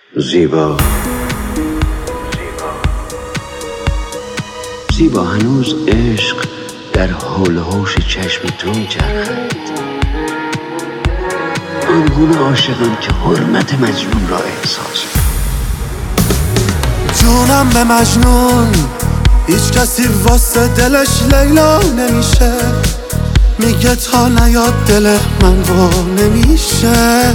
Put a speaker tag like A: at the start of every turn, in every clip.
A: زیبا زیبا هنوز عشق در حول و حوش چشم تو میچرخد. آنگونه عاشقم که حرمت مجنون را احساس
B: جونم به مجنون، هیچ کسی واسه دلش لیلا نمیشه. میگه تا نیاد دل من وا نمیشه.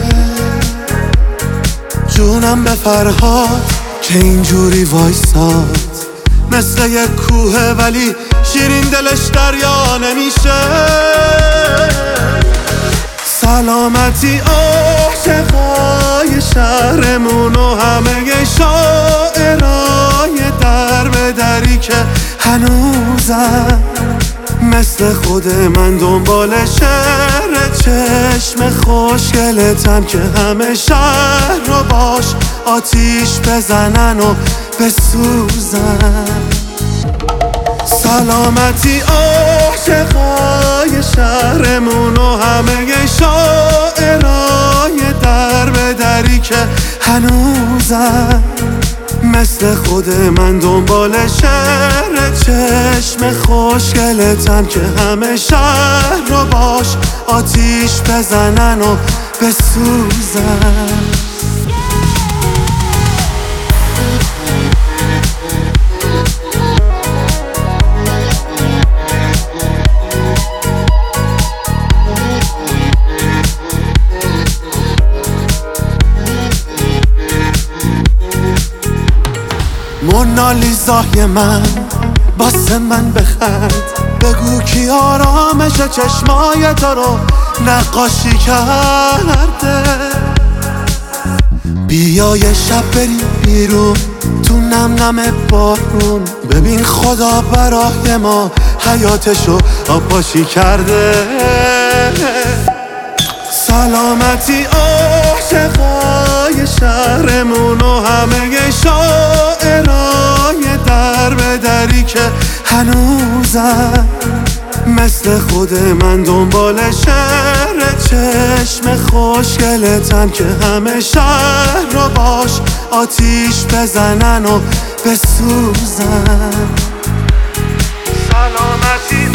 B: جونم به فرهاد که اینجوری وایساد، مثل یک کوه ولی شیرین دلش دریا نمیشه. سلامتی عاشقای شهرمون و همه شاعرای در به دری که هنوزم مثل خود من دنبال شعر چشم خوشگلتن که همه شهر رو باش آتیش بزنن و بسوزن. سلامتی عاشقای شهرمون و همه شاعرای در به دری که هنوزم مثل خود من دنبال شعر چشم خوشگلتن که همه شهر رو باش آتیش بزنن و بسوزن. مونالیزای من واسه من بخند، بگو کی آرامش چشمای تو رو نقاشی کرده. بیا یه شب بریم بیرون تو نم نم بارون، ببین خدا برای ما حیاتشو آبپاشی کرده. سلامتی عاشقای شهرمون و همه شاعرای در به دری که هنوزم مثل خود من دنبال شعر چشم خوشگلتن که همه شهر رو باش آتیش بزنن و بسوزن. سلامتی